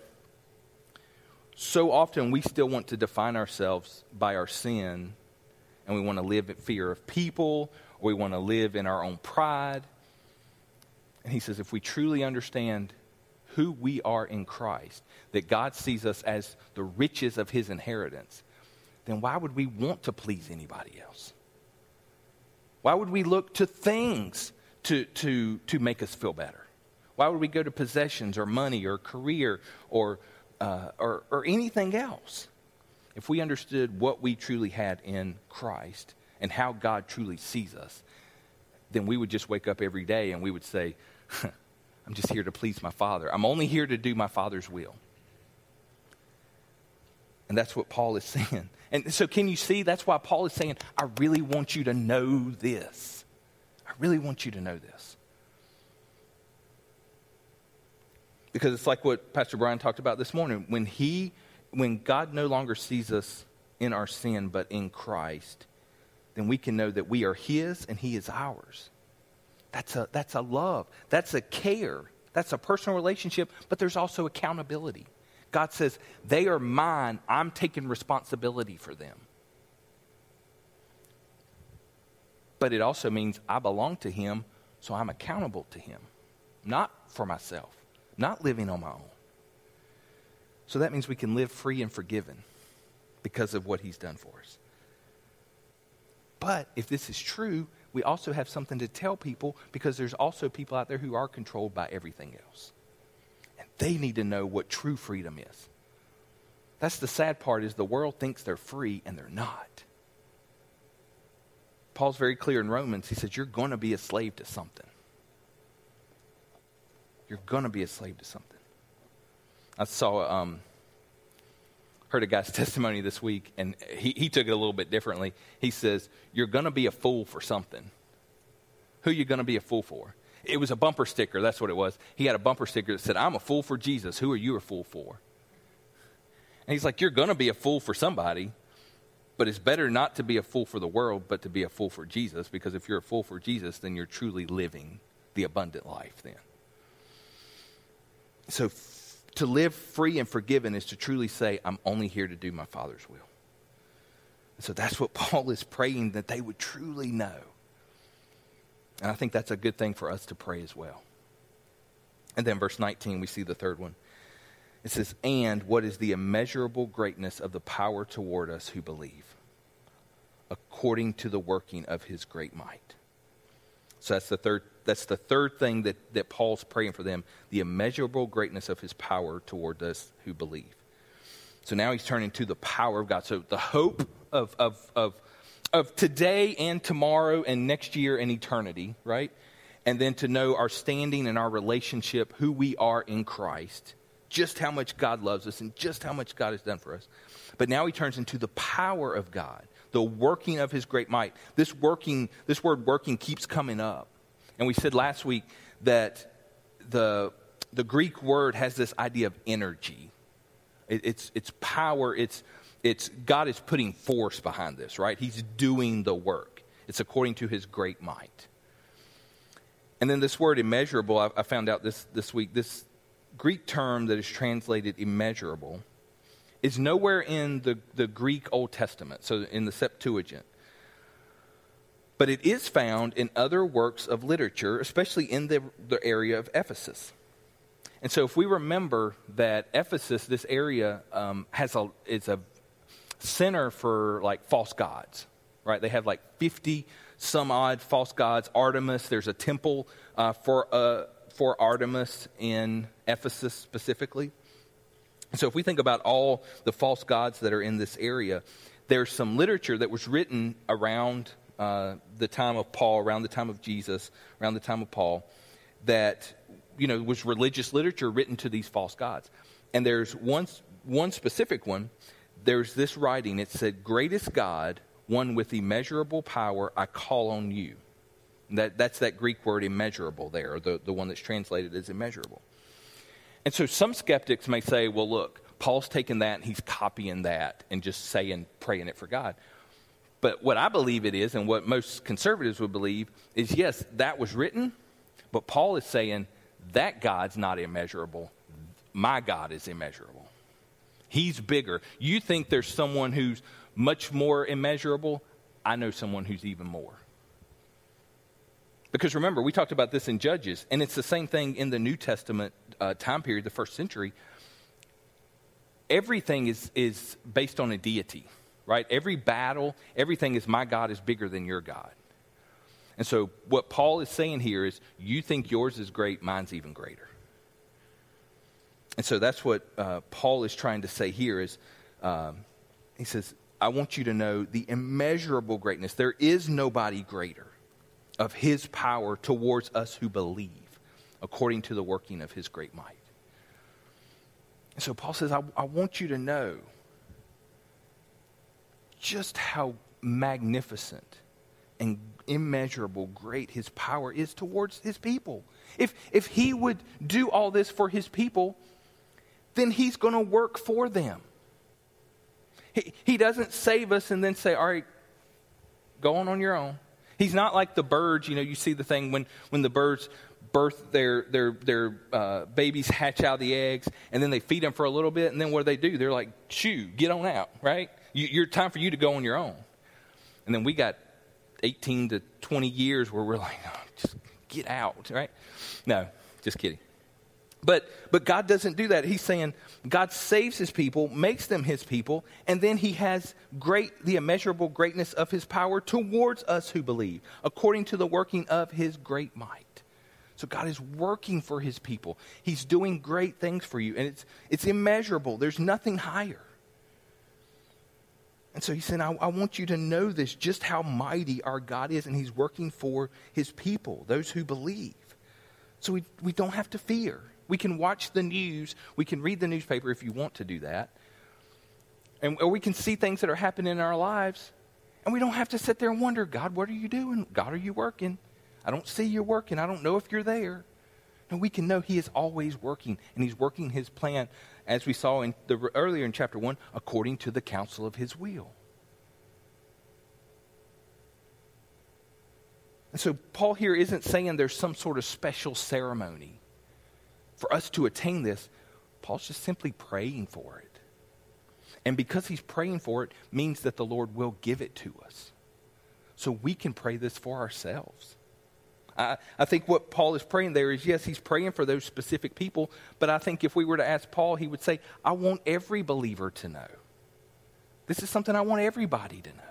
so often we still want to define ourselves by our sin, and we want to live in fear of people, or we want to live in our own pride. And he says if we truly understand who we are in Christ, that God sees us as the riches of his inheritance, then why would we want to please anybody else? Why would we look to things to make us feel better? Why would we go to possessions or money or career or anything else? If we understood what we truly had in Christ and how God truly sees us, then we would just wake up every day and we would say, I'm just here to please my Father. I'm only here to do my Father's will. And that's what Paul is saying. And so can you see, that's why Paul is saying, I really want you to know this. I really want you to know this. Because it's like what Pastor Brian talked about this morning. When God no longer sees us in our sin, but in Christ, then we can know that we are his and he is ours. That's a love. That's a care. That's a personal relationship, but there's also accountability. God says, they are mine. I'm taking responsibility for them. But it also means I belong to him, so I'm accountable to him. Not for myself. Not living on my own. So that means we can live free and forgiven because of what he's done for us. But if this is true, we also have something to tell people, because there's also people out there who are controlled by everything else. And they need to know what true freedom is. That's the sad part, is the world thinks they're free and they're not. Paul's very clear in Romans. He says, you're going to be a slave to something. You're going to be a slave to something. I heard a guy's testimony this week, and he took it a little bit differently. He says, you're going to be a fool for something. Who are you going to be a fool for? It was a bumper sticker. That's what it was. He had a bumper sticker that said, I'm a fool for Jesus. Who are you a fool for? And he's like, you're going to be a fool for somebody, but it's better not to be a fool for the world, but to be a fool for Jesus, because if you're a fool for Jesus, then you're truly living the abundant life then. So to live free and forgiven is to truly say, I'm only here to do my Father's will. And so that's what Paul is praying, that they would truly know. And I think that's a good thing for us to pray as well. And then verse 19, we see the third one. It says, and what is the immeasurable greatness of the power toward us who believe, according to the working of his great might. So that's the third thing that Paul's praying for them, the immeasurable greatness of his power toward us who believe. So now he's turning to the power of God. So the hope of today and tomorrow and next year and eternity, right? And then to know our standing and our relationship, who we are in Christ, just how much God loves us and just how much God has done for us. But now he turns into the power of God, the working of his great might. This word working keeps coming up. And we said last week that the Greek word has this idea of energy. It's power. It's God is putting force behind this, right? He's doing the work. It's according to his great might. And then this word immeasurable, I found out this week, this Greek term that is translated immeasurable is nowhere in the Greek Old Testament, so in the Septuagint. But it is found in other works of literature, especially in the area of Ephesus. And so if we remember that Ephesus, this area, is a center for like false gods, right? They have like 50 some odd false gods. Artemis, there's a temple for Artemis in Ephesus specifically. So if we think about all the false gods that are in this area, there's some literature that was written around the time of Paul, around the time of Jesus, around the time of Paul, that was religious literature written to these false gods. And there's one specific one. There's this writing. It said, "Greatest God, one with immeasurable power, I call on you." That's that Greek word immeasurable there, the one that's translated as immeasurable. And so some skeptics may say, well, look, Paul's taking that and he's copying that and just praying it for God. But what I believe it is, and what most conservatives would believe, is yes, that was written, but Paul is saying that God's not immeasurable. My God is immeasurable. He's bigger. You think there's someone who's much more immeasurable? I know someone who's even more. Because remember, we talked about this in Judges, and it's the same thing in the New Testament time period, the first century. Everything is based on a deity, right? Every battle, everything is my God is bigger than your God. And so what Paul is saying here is, you think yours is great, mine's even greater. And so that's what Paul is trying to say here is, he says, I want you to know the immeasurable greatness. There is nobody greater of his power towards us who believe, according to the working of his great might. And so Paul says, I want you to know just how magnificent and immeasurable great his power is towards his people. If he would do all this for his people, then he's going to work for them. He doesn't save us and then say, all right, go on your own. He's not like the birds. You see the thing when the birds birth their babies, hatch out the eggs, and then they feed them for a little bit, and then what do? They're like, shoo, get on out, right? You're time for you to go on your own. And then we got 18 to 20 years where we're like, oh, just get out, right? No, just kidding. But God doesn't do that. He's saying God saves his people, makes them his people, and then he has the immeasurable greatness of his power towards us who believe, according to the working of his great might. So God is working for his people. He's doing great things for you, and it's immeasurable. There's nothing higher. And so he said, I want you to know this, just how mighty our God is, and he's working for his people, those who believe. So we don't have to fear. We can watch the news. We can read the newspaper if you want to do that. Or we can see things that are happening in our lives, and we don't have to sit there and wonder, God, what are you doing? God, are you working? I don't see you working. I don't know if you're there. No, we can know he is always working, and he's working his plan, as we saw earlier in chapter 1, according to the counsel of his will. And so Paul here isn't saying there's some sort of special ceremony for us to attain this. Paul's just simply praying for it. And because he's praying for it means that the Lord will give it to us. So we can pray this for ourselves. I think what Paul is praying there is, yes, he's praying for those specific people, but I think if we were to ask Paul, he would say, I want every believer to know. This is something I want everybody to know.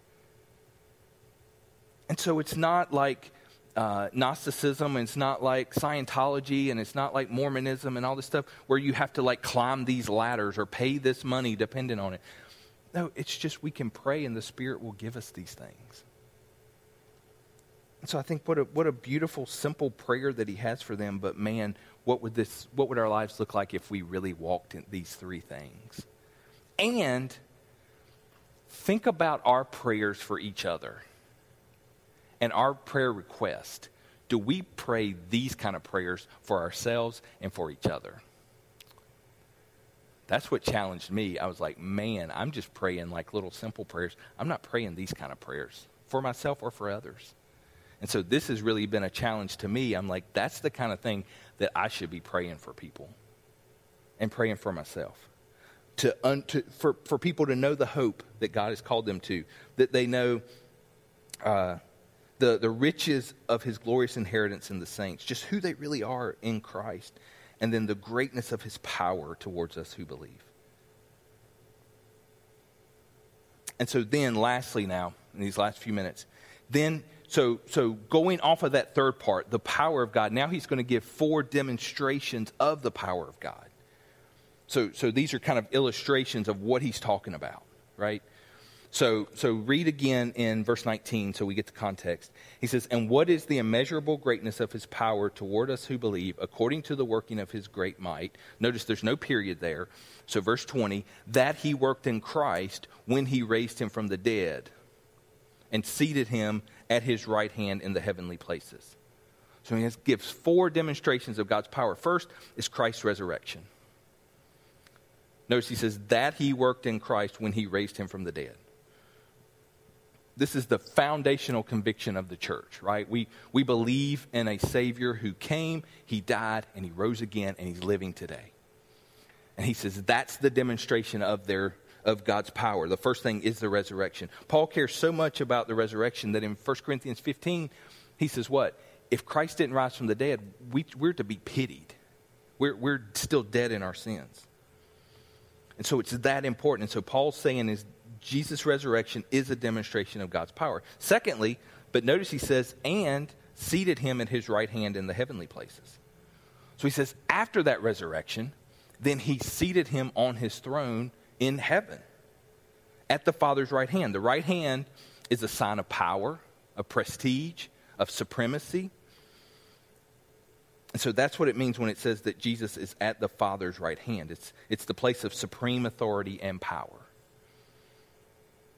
And so it's not like Gnosticism, and it's not like Scientology, and it's not like Mormonism and all this stuff where you have to like climb these ladders or pay this money dependent on it. No, it's just we can pray and the Spirit will give us these things. And so I think what a beautiful, simple prayer that he has for them. But man, what would our lives look like if we really walked in these three things? And think about our prayers for each other and our prayer request. Do we pray these kind of prayers for ourselves and for each other? That's what challenged me. I was like, man, I'm just praying like little simple prayers. I'm not praying these kind of prayers for myself or for others. And so this has really been a challenge to me. I'm like, that's the kind of thing that I should be praying for people and praying for myself. For people to know the hope that God has called them to, that they know the riches of his glorious inheritance in the saints, just who they really are in Christ, and then the greatness of his power towards us who believe. And so then lastly now, in these last few minutes, so going off of that third part, the power of God, now he's going to give 4 demonstrations of the power of God. So these are kind of illustrations of what he's talking about, right? So read again in verse 19 so we get the context. He says, and what is the immeasurable greatness of his power toward us who believe, according to the working of his great might? Notice there's no period there. So verse 20, that he worked in Christ when he raised him from the dead and seated him at his right hand in the heavenly places. So he gives 4 demonstrations of God's power. First is Christ's resurrection. Notice he says that he worked in Christ when he raised him from the dead. This is the foundational conviction of the church, right? We believe in a Savior who came, he died, and he rose again, and he's living today. And he says that's the demonstration of God's power. The first thing is the resurrection. Paul cares so much about the resurrection that in 1 Corinthians 15, he says what? If Christ didn't rise from the dead, we're to be pitied. We're still dead in our sins. And so it's that important. And so Paul's saying is Jesus' resurrection is a demonstration of God's power. Secondly, but notice he says, and seated him at his right hand in the heavenly places. So he says after that resurrection, then he seated him on his throne in heaven at the Father's right hand. The right hand is a sign of power, of prestige, of supremacy. And so that's what it means when it says that Jesus is at the Father's right hand. It's the place of supreme authority and power.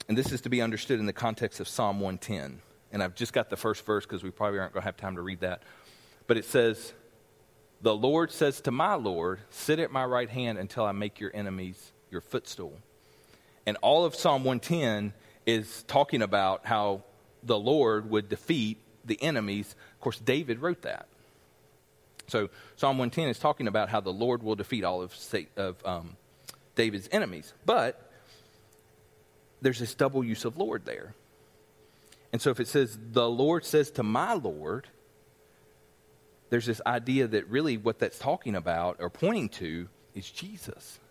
And this is to be understood in the context of Psalm 110. And I've just got the first verse because we probably aren't going to have time to read that. But it says, "The Lord says to my Lord, sit at my right hand until I make your enemies your footstool." And all of Psalm 110 is talking about how the Lord would defeat the enemies. Of course, David wrote that. So Psalm 110 is talking about how the Lord will defeat all of David's enemies. But there's this double use of Lord there. And so if it says, "The Lord says to my Lord," there's this idea that really what that's talking about or pointing to is Jesus.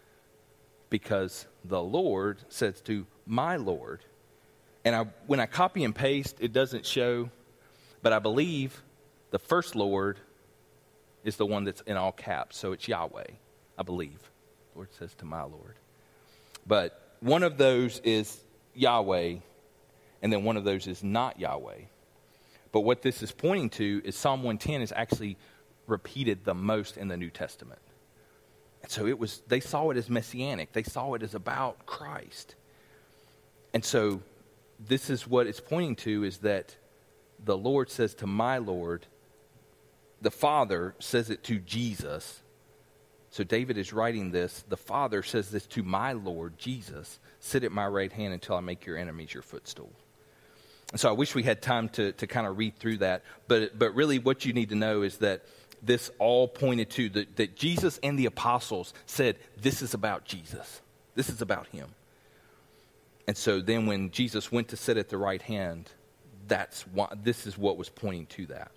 Because the Lord says to my Lord. And when I copy and paste, it doesn't show, but I believe the first Lord is the one that's in all caps. So it's Yahweh, I believe. The Lord says to my Lord. But one of those is Yahweh, and then one of those is not Yahweh. But what this is pointing to is Psalm 110 is actually repeated the most in the New Testament. And so they saw it as messianic. They saw it as about Christ. And so this is what it's pointing to, is that the Lord says to my Lord. The Father says it to Jesus. So David is writing this. The Father says this to my Lord, Jesus. Sit at my right hand until I make your enemies your footstool. And so I wish we had time to kind of read through that. But really what you need to know is that this all pointed to that Jesus and the apostles said, this is about Jesus. This is about him. And so then when Jesus went to sit at the right hand, this is what was pointing to that.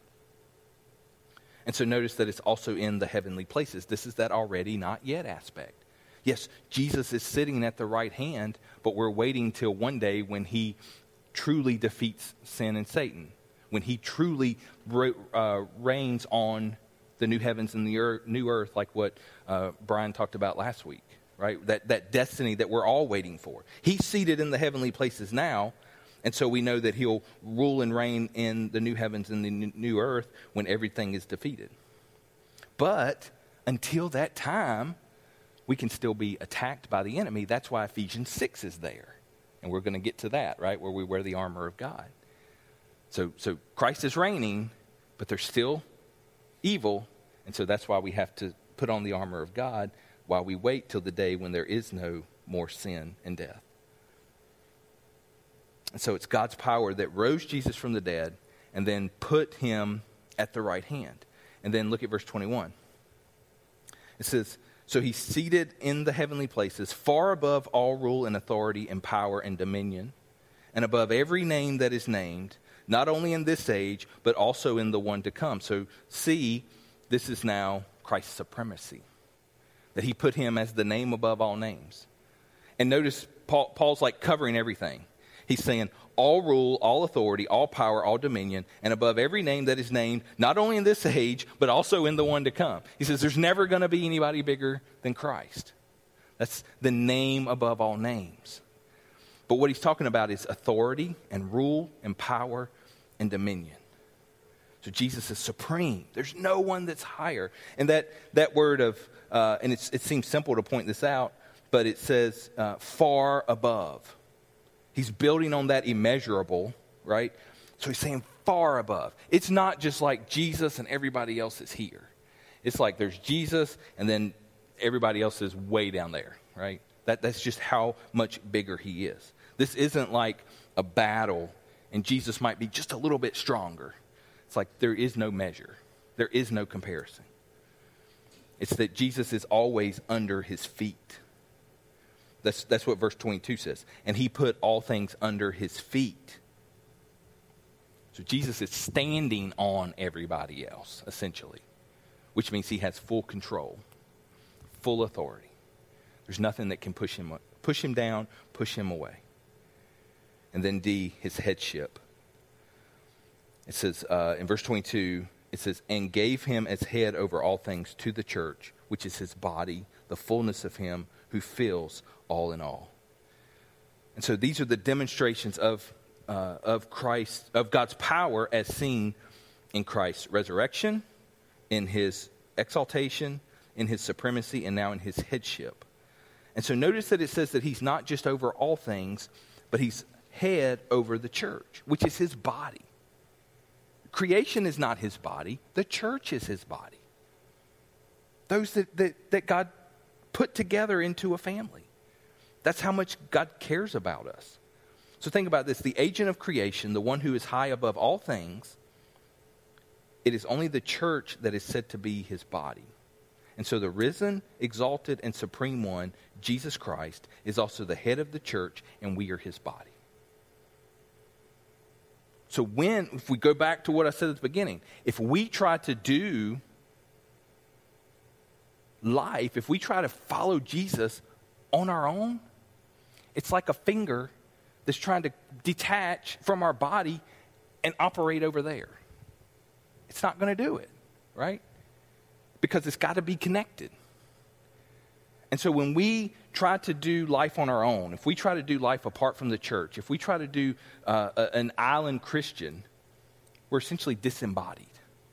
And so notice that it's also in the heavenly places. This is that already not yet aspect. Yes, Jesus is sitting at the right hand, but we're waiting till one day when he truly defeats sin and Satan, when he truly reigns on the new heavens and the new earth, like what Brian talked about last week, right? That destiny that we're all waiting for. He's seated in the heavenly places now, and so we know that he'll rule and reign in the new heavens and the new earth when everything is defeated. But until that time, we can still be attacked by the enemy. That's why Ephesians 6 is there. And we're going to get to that, right, where we wear the armor of God. So Christ is reigning, but there's still evil, and so that's why we have to put on the armor of God while we wait till the day when there is no more sin and death. And so it's God's power that rose Jesus from the dead and then put him at the right hand. And then look at verse 21. It says, "So he's seated in the heavenly places, far above all rule and authority and power and dominion, and above every name that is named, not only in this age, but also in the one to come." So see, this is now Christ's supremacy, that he put him as the name above all names. And notice Paul's like covering everything. He's saying all rule, all authority, all power, all dominion, and above every name that is named, not only in this age, but also in the one to come. He says there's never going to be anybody bigger than Christ. That's the name above all names. But what he's talking about is authority and rule and power and dominion. So Jesus is supreme. There's no one that's higher. And that word of, and it seems simple to point this out, but it says far above. He's building on that immeasurable, right? So he's saying far above. It's not just like Jesus and everybody else is here. It's like there's Jesus and then everybody else is way down there, right? That's just how much bigger he is. This isn't like a battle and Jesus might be just a little bit stronger. It's like there is no measure. There is no comparison. It's that Jesus is always under his feet. That's what verse 22 says. And he put all things under his feet. So Jesus is standing on everybody else, essentially, which means he has full control, full authority. There's nothing that can push him down, push him away. And then D, his headship. It says in verse 22, it says, "And gave him as head over all things to the church, which is his body, the fullness of him who fills all in all." And so these are the demonstrations of Christ, of God's power as seen in Christ's resurrection, in his exaltation, in his supremacy, and now in his headship. And so notice that it says that he's not just over all things, but he's head over the church, which is his body. Creation is not his body. The church is his body. Those that God put together into a family. That's how much God cares about us. So think about this. The agent of creation, the one who is high above all things, it is only the church that is said to be his body. And so the risen, exalted, and supreme one, Jesus Christ, is also the head of the church, and we are his body. So if we go back to what I said at the beginning, if we try to do life, if we try to follow Jesus on our own, it's like a finger that's trying to detach from our body and operate over there. It's not going to do it, right? Because it's got to be connected. And so when we try to do life on our own, if we try to do life apart from the church, if we try to do an island Christian, we're essentially disembodied.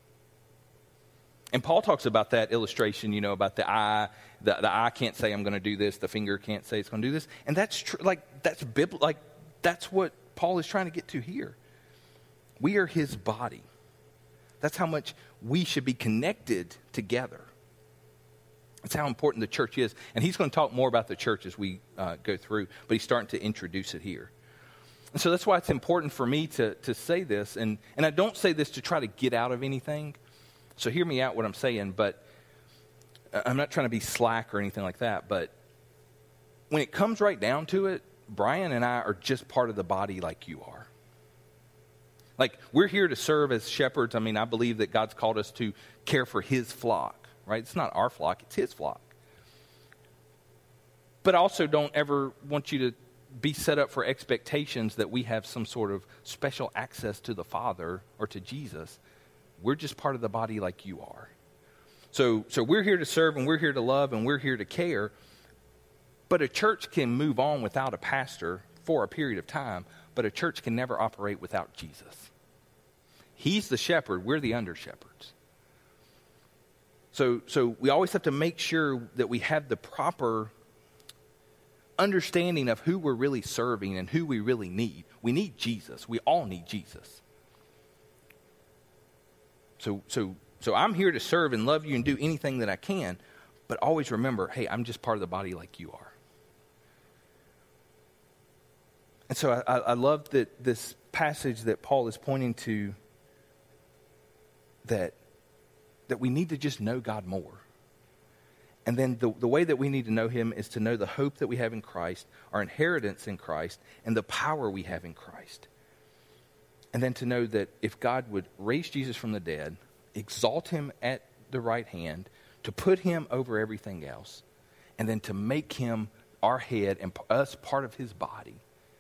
And Paul talks about that illustration, about the eye. The eye can't say, I'm going to do this. The finger can't say it's going to do this. And that's true. That's biblical. That's what Paul is trying to get to here. We are his body. That's how much we should be connected together. That's how important the church is. And he's going to talk more about the church as we go through, but he's starting to introduce it here. And so that's why it's important for me to say this. And I don't say this to try to get out of anything. So hear me out what I'm saying, but I'm not trying to be slack or anything like that. But when it comes right down to it, Brian and I are just part of the body like you are. We're here to serve as shepherds. I mean, I believe that God's called us to care for his flock, right? It's not our flock, it's his flock. But I also don't ever want you to be set up for expectations that we have some sort of special access to the Father or to Jesus. We're just part of the body like you are. So we're here to serve, and we're here to love, and we're here to care. But a church can move on without a pastor for a period of time, but a church can never operate without Jesus. He's the shepherd. We're the under-shepherds. So we always have to make sure that we have the proper understanding of who we're really serving and who we really need. We need Jesus. We all need Jesus. So I'm here to serve and love you and do anything that I can, but always remember, hey, I'm just part of the body like you are. And so I love that this passage that Paul is pointing to, that we need to just know God more. And then the way that we need to know him is to know the hope that we have in Christ, our inheritance in Christ, and the power we have in Christ. And then to know that if God would raise Jesus from the dead, exalt him at the right hand, to put him over everything else, and then to make him our head and us part of his body,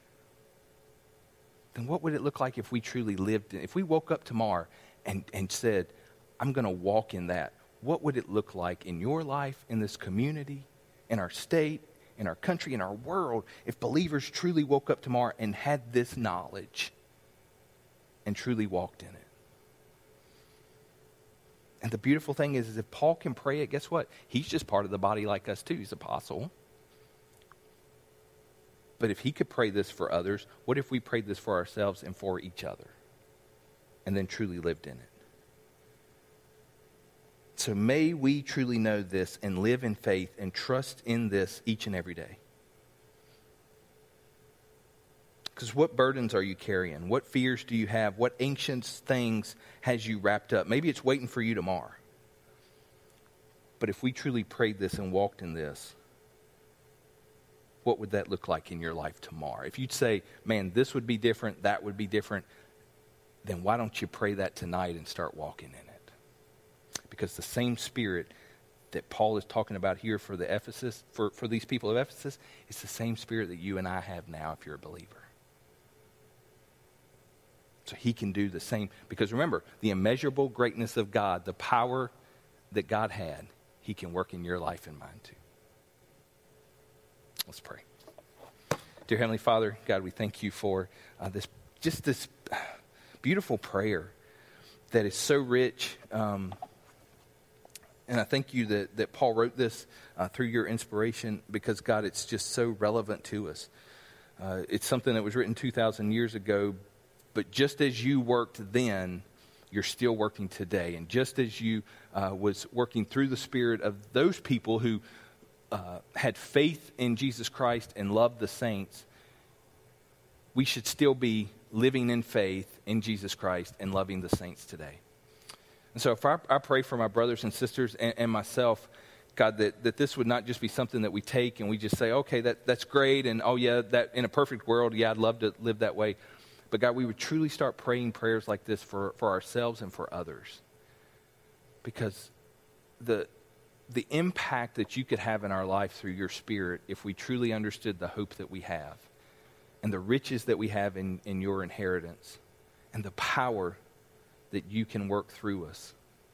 then what would it look like if we truly lived, if we woke up tomorrow and said, I'm going to walk in that? What would it look like in your life, in this community, in our state, in our country, in our world, if believers truly woke up tomorrow and had this knowledge and truly walked in it? And the beautiful thing is if Paul can pray it, guess what? He's just part of the body like us too. He's an apostle. But if he could pray this for others, what if we prayed this for ourselves and for each other and then truly lived in it? So may we truly know this and live in faith and trust in this each and every day. Because what burdens are you carrying? What fears do you have? What ancient things has you wrapped up? Maybe it's waiting for you tomorrow. But if we truly prayed this and walked in this, what would that look like in your life tomorrow? If you'd say, man, this would be different, that would be different, then why don't you pray that tonight and start walking in it? Because the same Spirit that Paul is talking about here for the Ephesus, for these people of Ephesus, it's the same Spirit that you and I have now if you're a believer. So he can do the same. Because remember, the immeasurable greatness of God, the power that God had, he can work in your life and mine too. Let's pray. Dear Heavenly Father, God, we thank you for this beautiful prayer that is so rich. And I thank you that Paul wrote this through your inspiration because, God, it's just so relevant to us. It's something that was written 2,000 years ago, but just as you worked then, you're still working today. And just as you was working through the spirit of those people who had faith in Jesus Christ and loved the saints, we should still be living in faith in Jesus Christ and loving the saints today. And so if I pray for my brothers and sisters and myself, God, that this would not just be something that we take and we just say, okay, that's great, and oh yeah, that in a perfect world, yeah, I'd love to live that way. But God, we would truly start praying prayers like this for ourselves and for others. Because the impact that you could have in our life through your Spirit, if we truly understood the hope that we have and the riches that we have in your inheritance and the power that you can work through us.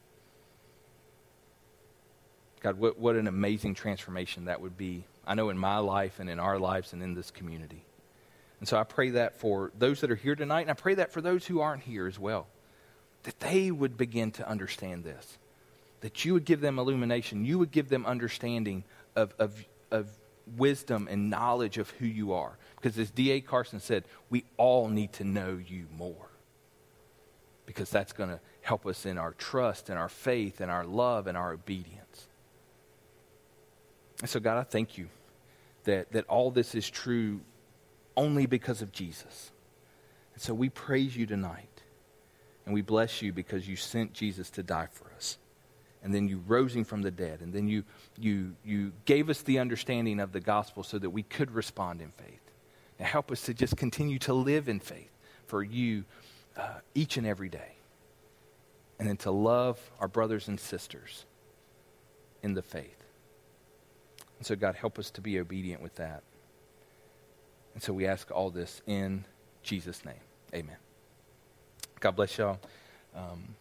God, what an amazing transformation that would be, I know, in my life and in our lives and in this community. And so I pray that for those that are here tonight, and I pray that for those who aren't here as well, that they would begin to understand this, that you would give them illumination, you would give them understanding of wisdom and knowledge of who you are. Because as D.A. Carson said, we all need to know you more. Because that's going to help us in our trust and our faith and our love and our obedience. And so, God, I thank you that all this is true only because of Jesus. And so we praise you tonight. And we bless you because you sent Jesus to die for us. And then you rose him from the dead. And then you gave us the understanding of the gospel so that we could respond in faith. And help us to just continue to live in faith for you each and every day. And then to love our brothers and sisters in the faith. And so, God, help us to be obedient with that. And so we ask all this in Jesus' name. Amen. God bless y'all.